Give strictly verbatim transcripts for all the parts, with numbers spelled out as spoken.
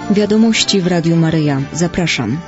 Wiadomości w Radiu Maryja. Zapraszam.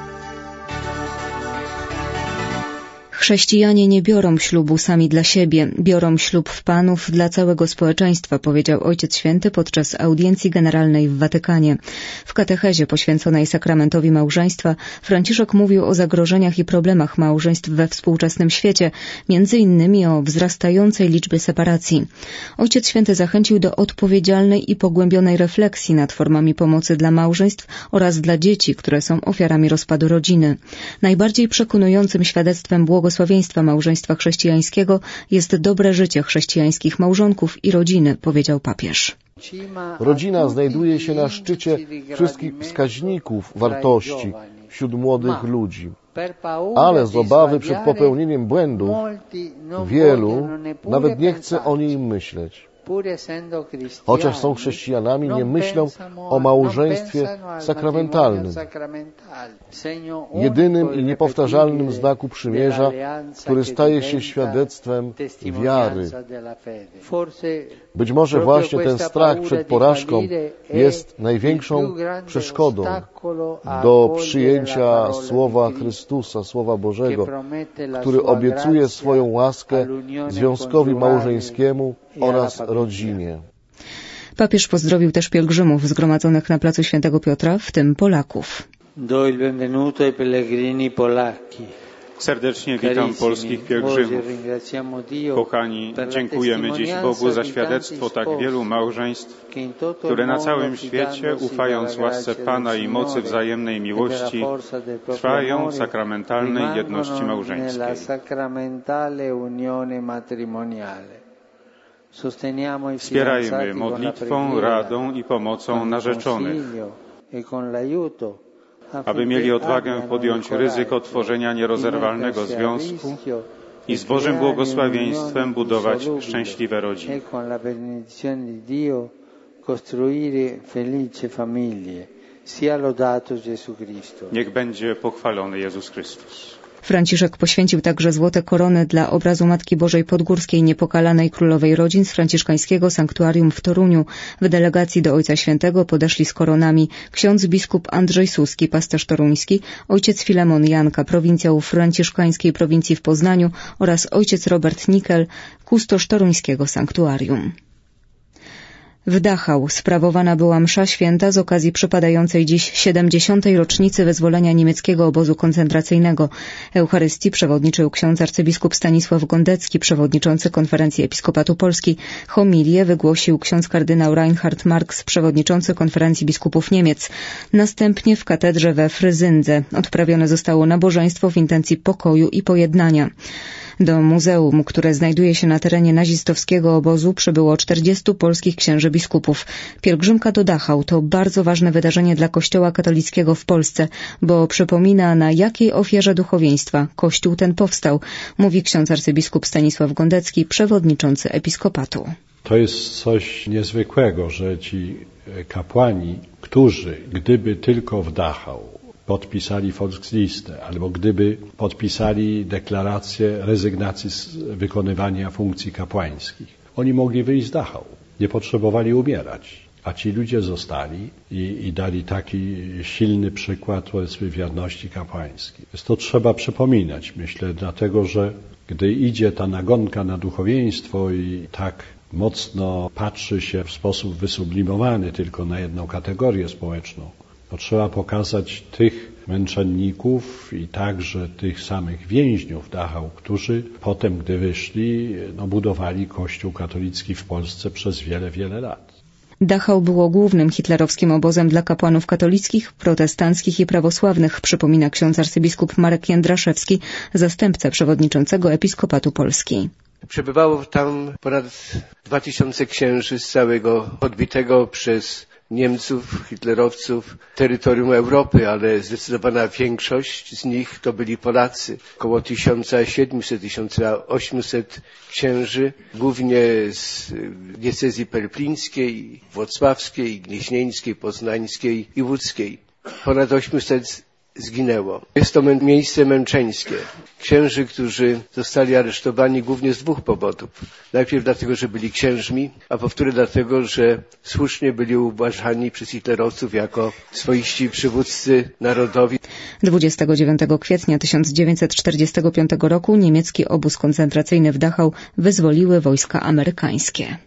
Chrześcijanie nie biorą ślubu sami dla siebie, biorą ślub w Panów dla całego społeczeństwa, powiedział Ojciec Święty podczas audiencji generalnej w Watykanie. W katechezie poświęconej sakramentowi małżeństwa Franciszek mówił o zagrożeniach i problemach małżeństw we współczesnym świecie, między innymi o wzrastającej liczbie separacji. Ojciec Święty zachęcił do odpowiedzialnej i pogłębionej refleksji nad formami pomocy dla małżeństw oraz dla dzieci, które są ofiarami rozpadu rodziny. Najbardziej przekonującym świadectwem błogosławieństwa Błogosławieństwa małżeństwa chrześcijańskiego jest dobre życie chrześcijańskich małżonków i rodziny, powiedział papież. Rodzina znajduje się na szczycie wszystkich wskaźników wartości wśród młodych ludzi. Ale z obawy przed popełnieniem błędu wielu nawet nie chce o niej myśleć. Chociaż są chrześcijanami, nie myślą o małżeństwie sakramentalnym, jedynym i niepowtarzalnym znaku przymierza, który staje się świadectwem wiary. Być może właśnie ten strach przed porażką jest największą przeszkodą do przyjęcia Słowa Chrystusa, Słowa Bożego, który obiecuje swoją łaskę związkowi małżeńskiemu oraz rodzinie. Papież pozdrowił też pielgrzymów zgromadzonych na placu Świętego Piotra, w tym Polaków. Do il benvenuto ai pellegrini polacchi. Serdecznie witam polskich pielgrzymów. Kochani, dziękujemy dziś Bogu za świadectwo tak wielu małżeństw, które na całym świecie, ufając łasce Pana i mocy wzajemnej miłości, trwają w sakramentalnej jedności małżeńskiej. Wspierajmy modlitwą, radą i pomocą narzeczonych, aby mieli odwagę podjąć ryzyko tworzenia nierozerwalnego związku i z Bożym błogosławieństwem budować szczęśliwe rodziny. Niech będzie pochwalony Jezus Chrystus. Franciszek poświęcił także złote korony dla obrazu Matki Bożej Podgórskiej, Niepokalanej Królowej Rodzin z franciszkańskiego sanktuarium w Toruniu. W delegacji do Ojca Świętego podeszli z koronami ksiądz biskup Andrzej Suski, pasterz toruński, ojciec Filemon Janka, prowincjał franciszkańskiej prowincji w Poznaniu oraz ojciec Robert Nikel, kustosz toruńskiego sanktuarium. W Dachau sprawowana była msza święta z okazji przypadającej dziś siedemdziesiątej rocznicy wyzwolenia niemieckiego obozu koncentracyjnego. Eucharystii przewodniczył ksiądz arcybiskup Stanisław Gondecki, przewodniczący Konferencji Episkopatu Polski. Homilię wygłosił ksiądz kardynał Reinhard Marx, przewodniczący Konferencji Biskupów Niemiec. Następnie w katedrze we Fryzyndze odprawione zostało nabożeństwo w intencji pokoju i pojednania. Do muzeum, które znajduje się na terenie nazistowskiego obozu, przybyło czterdziestu polskich księży biskupów. Pielgrzymka do Dachau to bardzo ważne wydarzenie dla Kościoła katolickiego w Polsce, bo przypomina, na jakiej ofierze duchowieństwa Kościół ten powstał, mówi ksiądz arcybiskup Stanisław Gondecki, przewodniczący Episkopatu. To jest coś niezwykłego, że ci kapłani, którzy gdyby tylko w Dachau podpisali Volkslistę, albo gdyby podpisali deklarację rezygnacji z wykonywania funkcji kapłańskich, oni mogli wyjść z Dachau, nie potrzebowali umierać, a ci ludzie zostali i, i dali taki silny przykład powiedzmy wierności kapłańskiej. Więc to trzeba przypominać, myślę, dlatego że gdy idzie ta nagonka na duchowieństwo i tak mocno patrzy się w sposób wysublimowany tylko na jedną kategorię społeczną, to trzeba pokazać tych męczenników i także tych samych więźniów Dachau, którzy potem, gdy wyszli, no, budowali Kościół katolicki w Polsce przez wiele, wiele lat. Dachau było głównym hitlerowskim obozem dla kapłanów katolickich, protestanckich i prawosławnych, przypomina ksiądz arcybiskup Marek Jędraszewski, zastępca przewodniczącego Episkopatu Polski. Przebywało tam ponad dwa tysiące księży z całego odbitego przez Niemców, hitlerowców, terytorium Europy, ale zdecydowana większość z nich to byli Polacy. Około tysiąc siedemset do tysiąc osiemset księży, głównie z diecezji perplińskiej, włocławskiej, gnieźnieńskiej, poznańskiej i łódzkiej. Ponad osiemset zginęło. Jest to miejsce męczeńskie. Księży, którzy zostali aresztowani głównie z dwóch powodów. Najpierw dlatego, że byli księżmi, a po wtóre dlatego, że słusznie byli uważani przez hitlerowców jako swoiści przywódcy narodowi. dwudziestego dziewiątego kwietnia tysiąc dziewięćset czterdziestego piątego roku niemiecki obóz koncentracyjny w Dachau wyzwoliły wojska amerykańskie.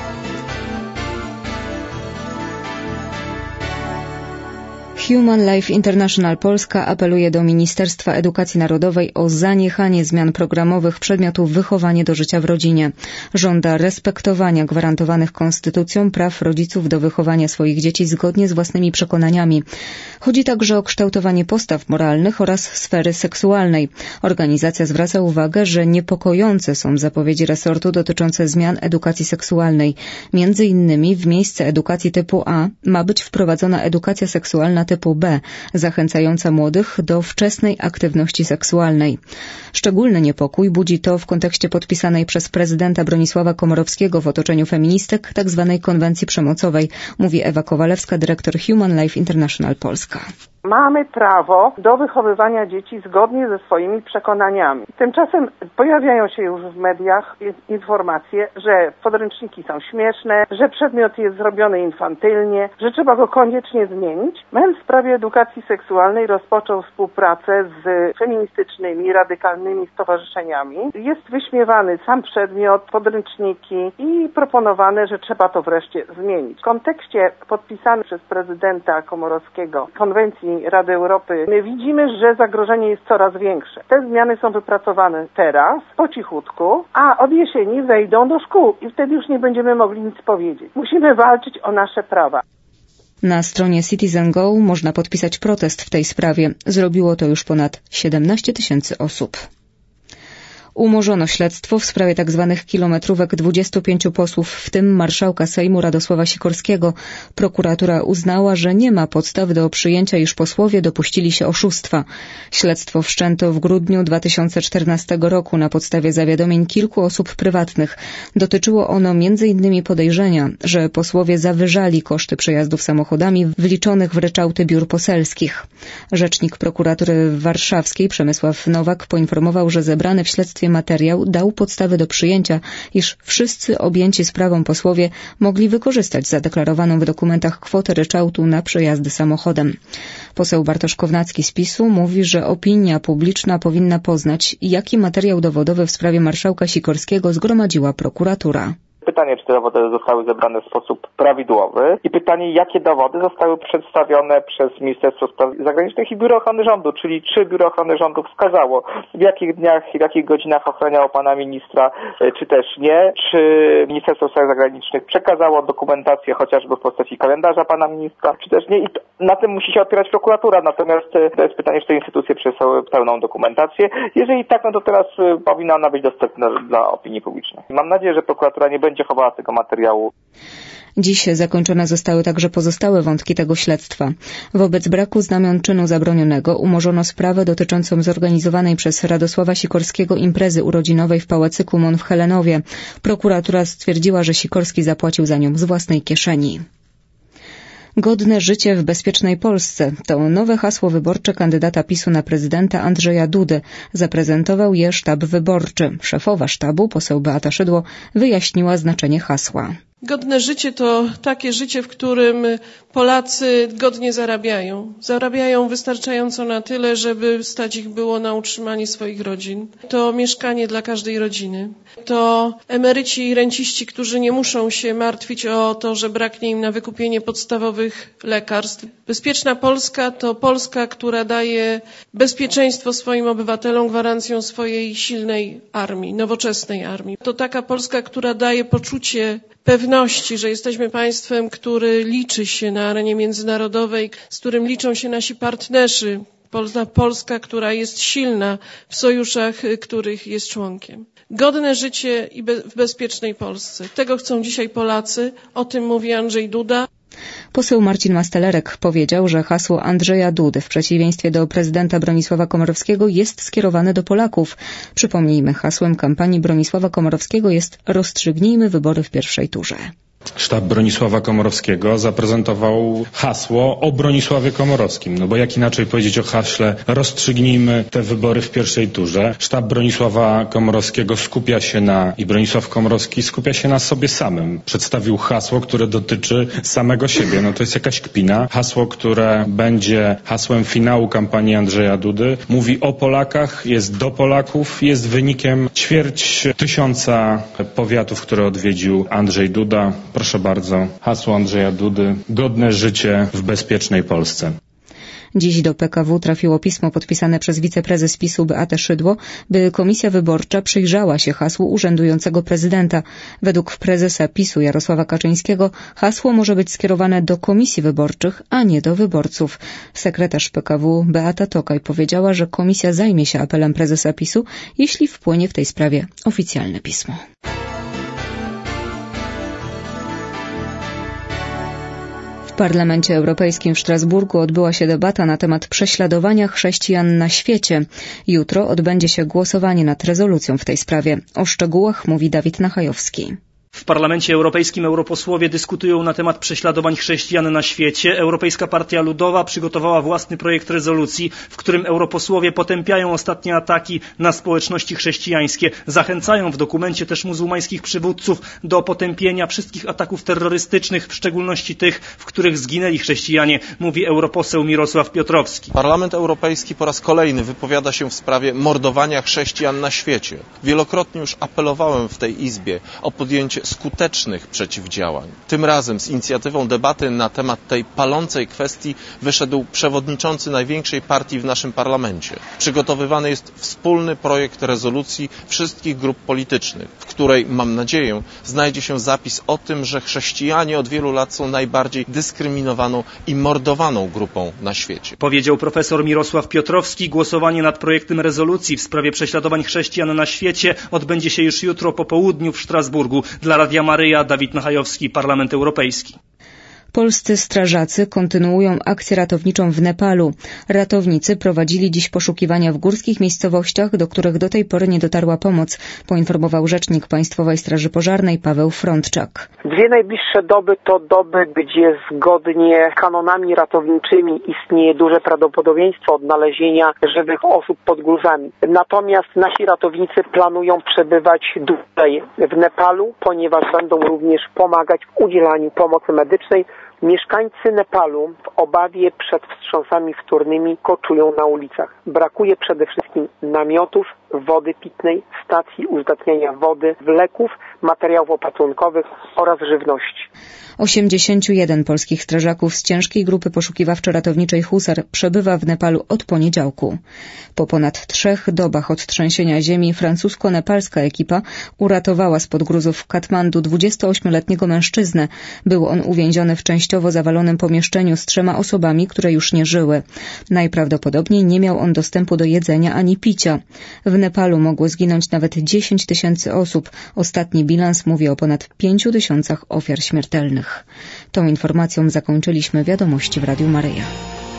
Human Life International Polska apeluje do Ministerstwa Edukacji Narodowej o zaniechanie zmian programowych przedmiotów wychowanie do życia w rodzinie. Żąda respektowania gwarantowanych konstytucją praw rodziców do wychowania swoich dzieci zgodnie z własnymi przekonaniami. Chodzi także o kształtowanie postaw moralnych oraz sfery seksualnej. Organizacja zwraca uwagę, że niepokojące są zapowiedzi resortu dotyczące zmian edukacji seksualnej. Między innymi w miejsce edukacji typu A ma być wprowadzona edukacja seksualna typu B, zachęcająca młodych do wczesnej aktywności seksualnej. Szczególny niepokój budzi to w kontekście podpisanej przez prezydenta Bronisława Komorowskiego w otoczeniu feministek tzw. konwencji przemocowej, mówi Ewa Kowalewska, dyrektor Human Life International Polska. Mamy prawo do wychowywania dzieci zgodnie ze swoimi przekonaniami. Tymczasem pojawiają się już w mediach informacje, że podręczniki są śmieszne, że przedmiot jest zrobiony infantylnie, że trzeba go koniecznie zmienić. M E N w sprawie edukacji seksualnej rozpoczął współpracę z feministycznymi, radykalnymi stowarzyszeniami. Jest wyśmiewany sam przedmiot, podręczniki i proponowane, że trzeba to wreszcie zmienić. W kontekście podpisanej przez prezydenta Komorowskiego konwencji Rady Europy my widzimy, że zagrożenie jest coraz większe. Te zmiany są wypracowane teraz, po cichutku, a od jesieni wejdą do szkół i wtedy już nie będziemy mogli nic powiedzieć. Musimy walczyć o nasze prawa. Na stronie Citizen Go można podpisać protest w tej sprawie. Zrobiło to już ponad siedemnaście tysięcy osób. Umorzono śledztwo w sprawie tzw. kilometrówek dwudziestu pięciu posłów, w tym marszałka Sejmu Radosława Sikorskiego. Prokuratura uznała, że nie ma podstaw do przyjęcia, iż posłowie dopuścili się oszustwa. Śledztwo wszczęto w grudniu dwa tysiące czternastego roku na podstawie zawiadomień kilku osób prywatnych. Dotyczyło ono między innymi podejrzenia, że posłowie zawyżali koszty przejazdów samochodami wliczonych w ryczałty biur poselskich. Rzecznik prokuratury warszawskiej Przemysław Nowak poinformował, że zebrany w śledztwie materiał dał podstawy do przyjęcia, iż wszyscy objęci sprawą posłowie mogli wykorzystać zadeklarowaną w dokumentach kwotę ryczałtu na przejazdy samochodem. Poseł Bartosz Kownacki z PiSu mówi, że opinia publiczna powinna poznać, jaki materiał dowodowy w sprawie marszałka Sikorskiego zgromadziła prokuratura. Pytanie, czy te dowody zostały zebrane w sposób prawidłowy i pytanie, jakie dowody zostały przedstawione przez Ministerstwo Spraw Zagranicznych i Biuro Ochrony Rządu, czyli czy Biuro Ochrony Rządu wskazało, w jakich dniach i w jakich godzinach ochraniało pana ministra, czy też nie, czy Ministerstwo Spraw Zagranicznych przekazało dokumentację chociażby w postaci kalendarza pana ministra, czy też nie. I to, na tym musi się opierać prokuratura, natomiast to jest pytanie, czy te instytucje przesłały pełną dokumentację. Jeżeli tak, no to teraz powinna ona być dostępna dla opinii publicznej. Mam nadzieję, że prokuratura nie będzie chowała tego materiału. Dziś zakończone zostały także pozostałe wątki tego śledztwa. Wobec braku znamion czynu zabronionego umorzono sprawę dotyczącą zorganizowanej przez Radosława Sikorskiego imprezy urodzinowej w Pałacyku Mon w Helenowie. Prokuratura stwierdziła, że Sikorski zapłacił za nią z własnej kieszeni. Godne życie w bezpiecznej Polsce to nowe hasło wyborcze kandydata PiSu na prezydenta Andrzeja Dudy. Zaprezentował je sztab wyborczy. Szefowa sztabu, poseł Beata Szydło, wyjaśniła znaczenie hasła. Godne życie to takie życie, w którym Polacy godnie zarabiają. Zarabiają wystarczająco na tyle, żeby stać ich było na utrzymanie swoich rodzin. To mieszkanie dla każdej rodziny. To emeryci i renciści, którzy nie muszą się martwić o to, że braknie im na wykupienie podstawowych lekarstw. Bezpieczna Polska to Polska, która daje bezpieczeństwo swoim obywatelom, gwarancją swojej silnej armii, nowoczesnej armii. To taka Polska, która daje poczucie pewności, że jesteśmy państwem, który liczy się na arenie międzynarodowej, z którym liczą się nasi partnerzy. Polska, Polska, która jest silna w sojuszach, których jest członkiem. Godne życie i be- w bezpiecznej Polsce. Tego chcą dzisiaj Polacy. O tym mówi Andrzej Duda. Poseł Marcin Mastelerek powiedział, że hasło Andrzeja Dudy w przeciwieństwie do prezydenta Bronisława Komorowskiego jest skierowane do Polaków. Przypomnijmy, hasłem kampanii Bronisława Komorowskiego jest: rozstrzygnijmy wybory w pierwszej turze. Sztab Bronisława Komorowskiego zaprezentował hasło o Bronisławie Komorowskim. No bo jak inaczej powiedzieć o haśle rozstrzygnijmy te wybory w pierwszej turze. Sztab Bronisława Komorowskiego skupia się na, i Bronisław Komorowski skupia się na sobie samym. Przedstawił hasło, które dotyczy samego siebie. No to jest jakaś kpina. Hasło, które będzie hasłem finału kampanii Andrzeja Dudy, mówi o Polakach, jest do Polaków, jest wynikiem ćwierć tysiąca powiatów, które odwiedził Andrzej Duda. Proszę bardzo, hasło Andrzeja Dudy, godne życie w bezpiecznej Polsce. Dziś do P K W trafiło pismo podpisane przez wiceprezes PiSu Beatę Szydło, by komisja wyborcza przyjrzała się hasłu urzędującego prezydenta. Według prezesa PiSu Jarosława Kaczyńskiego hasło może być skierowane do komisji wyborczych, a nie do wyborców. Sekretarz P K W Beata Tokaj powiedziała, że komisja zajmie się apelem prezesa PiSu, jeśli wpłynie w tej sprawie oficjalne pismo. W Parlamencie Europejskim w Strasburgu odbyła się debata na temat prześladowania chrześcijan na świecie. Jutro odbędzie się głosowanie nad rezolucją w tej sprawie. O szczegółach mówi Dawid Nachajowski. W Parlamencie Europejskim europosłowie dyskutują na temat prześladowań chrześcijan na świecie. Europejska Partia Ludowa przygotowała własny projekt rezolucji, w którym europosłowie potępiają ostatnie ataki na społeczności chrześcijańskie. Zachęcają w dokumencie też muzułmańskich przywódców do potępienia wszystkich ataków terrorystycznych, w szczególności tych, w których zginęli chrześcijanie, mówi europoseł Mirosław Piotrowski. Parlament Europejski po raz kolejny wypowiada się w sprawie mordowania chrześcijan na świecie. Wielokrotnie już apelowałem w tej Izbie o podjęcie skutecznych przeciwdziałań. Tym razem z inicjatywą debaty na temat tej palącej kwestii wyszedł przewodniczący największej partii w naszym parlamencie. Przygotowywany jest wspólny projekt rezolucji wszystkich grup politycznych, w której, mam nadzieję, znajdzie się zapis o tym, że chrześcijanie od wielu lat są najbardziej dyskryminowaną i mordowaną grupą na świecie. Powiedział profesor Mirosław Piotrowski. Głosowanie nad projektem rezolucji w sprawie prześladowań chrześcijan na świecie odbędzie się już jutro po południu w Strasburgu. Dla Radia Maryja, Dawid Nachajowski, Parlament Europejski. Polscy strażacy kontynuują akcję ratowniczą w Nepalu. Ratownicy prowadzili dziś poszukiwania w górskich miejscowościach, do których do tej pory nie dotarła pomoc, poinformował rzecznik Państwowej Straży Pożarnej Paweł Frądczak. Dwie najbliższe doby to doby, gdzie zgodnie z kanonami ratowniczymi istnieje duże prawdopodobieństwo odnalezienia żywych osób pod gruzami. Natomiast nasi ratownicy planują przebywać dłużej w Nepalu, ponieważ będą również pomagać w udzielaniu pomocy medycznej. Mieszkańcy Nepalu w obawie przed wstrząsami wtórnymi koczują na ulicach. Brakuje przede wszystkim namiotów, wody pitnej, stacji uzdatniania wody, leków, materiałów opatrunkowych oraz żywności. osiemdziesięciu jeden polskich strażaków z ciężkiej grupy poszukiwawczo-ratowniczej Husar przebywa w Nepalu od poniedziałku. Po ponad trzech dobach od trzęsienia ziemi francusko-nepalska ekipa uratowała spod gruzów w Katmandu dwudziestoośmioletniego mężczyznę. Był on uwięziony w częściowo zawalonym pomieszczeniu z trzema osobami, które już nie żyły. Najprawdopodobniej nie miał on dostępu do jedzenia ani picia. W Nepalu mogło zginąć nawet dziesięć tysięcy osób. Ostatni bilans mówi o ponad pięciu tysiącach ofiar śmiertelnych. Tą informacją zakończyliśmy wiadomości w Radiu Maryja.